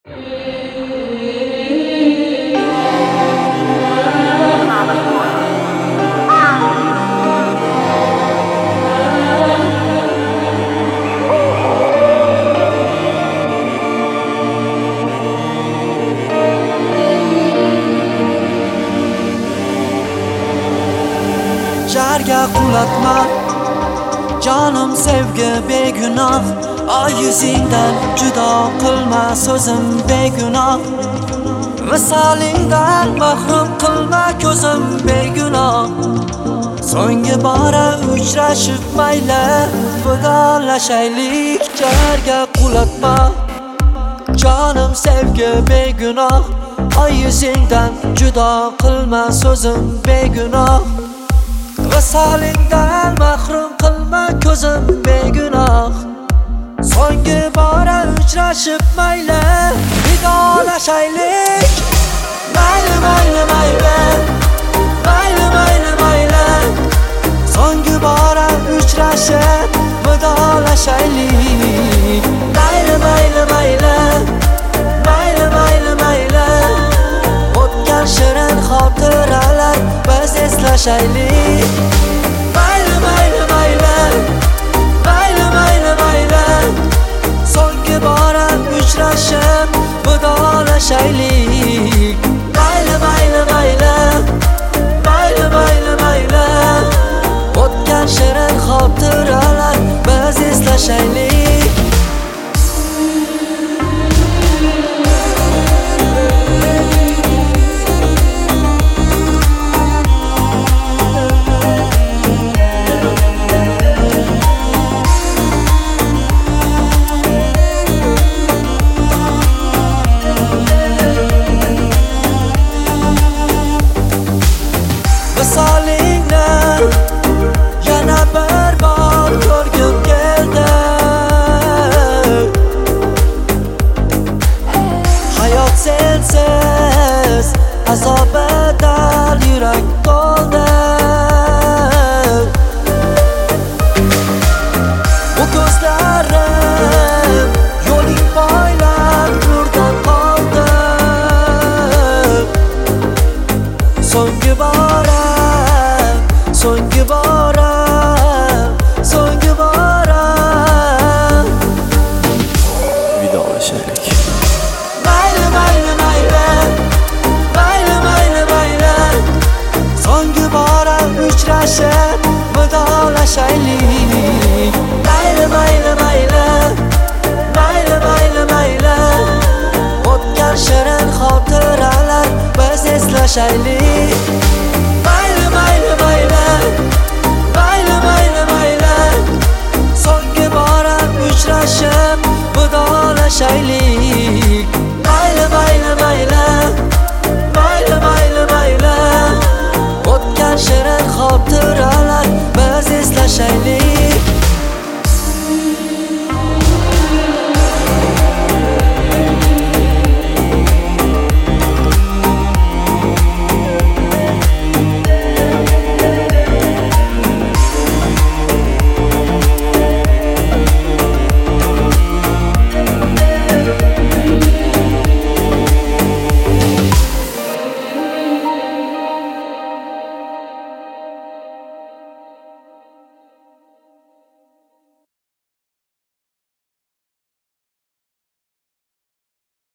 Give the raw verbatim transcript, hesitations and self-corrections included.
Jarga qulatma Canım sevgi begunoh Ay yuzingdan judo qilma so'zim begunoh Visolingdan mahrum qilma ko'zim begunoh So'nggi bora uchrashib mayli vidolashaylik Jarga qulatma Canım sevgi begunoh Ay yuzingdan judo qilma so'zim begunoh Visolingdan mahrum qilma ko'zim begunoh So'nggi bora uchrashib mayli vidolashaylik Mayli mayli mayli Mayli mayli mayli So'nggi bora uchrashib vidolashaylik Mayli mayli mayli Mayli mayli mayli O'tgan shirin xotiralar biz eslashaylik Mayli mayli mayli Mayli mayli mayli So'nggi bora uchrashib vidolashaylik Mayli mayli mayli Mayli mayli mayli O'tgan shirin xotiralar biz eslashaylik Visolingni yana bir bor ko'rgim keldi Hayot sensiz azobidal yurak to'ldi Bu ko'zlarim yo'ling poylab nurdan qoldi So'nggi bora So'nggi bora, so'nggi bora Vidolashaylik Mayli mayli mayli Mayli mayli mayli So'nggi bora uchrashib vidolashaylik Mayli mayli mayli Mayli mayli mayli O'tgan shirin xotiralar biz eslashaylik